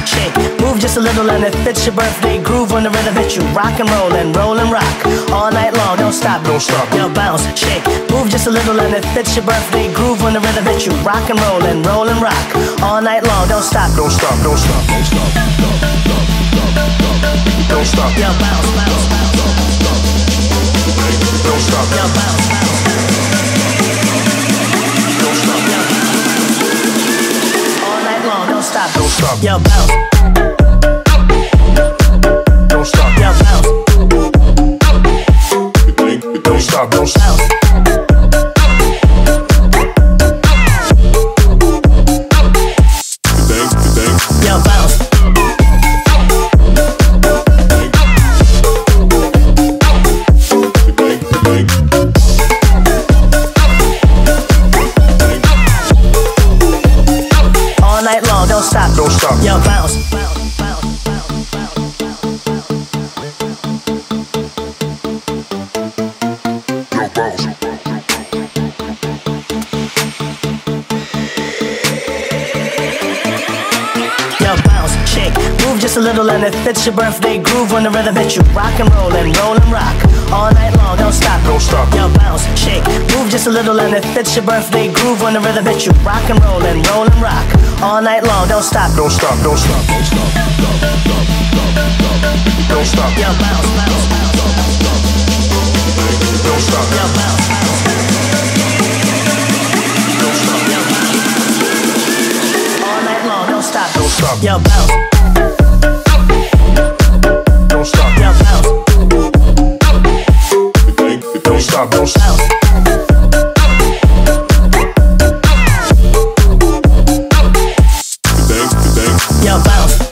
shake, move just a little and it fits your birthday groove on the rhythm hit you. Rock and roll and rock all night long. Don't stop, don't stop. Yo, bounce, shake, move just a little and it fits your birthday groove on the rhythm hit you. Rock and roll rock all night long. Don't stop, don't stop, don't stop, don't stop, don't stop. Yo, bounce, bounce, bounce, don't stop. Yo, bounce, bounce, don't stop. Yo, all night long. Don't stop, don't stop. Yo, bounce, don't stop. Yo, bounce, don't stop, don't stop. Yo, bounce. All night long, don't stop, don't stop. Yo, bounce. Move just a little and it fits your birthday groove on the rhythm hit you. Rock and roll rock all night long. Don't stop, don't stop. Yo, bounce, shake, move just a little and it fits your birthday groove on the rhythm hit you. Rock and roll rock all night long. Don't stop, don't stop, don't stop, don't stop, don't stop. Yo, bounce, bounce, bounce, don't stop. Yo, bounce, bounce, don't stop. Yo, bounce, all night long. Don't stop, don't stop. Yo, bounce. Don't stop, yo, bounce. Don't stop, don't stop. Yo, bounce.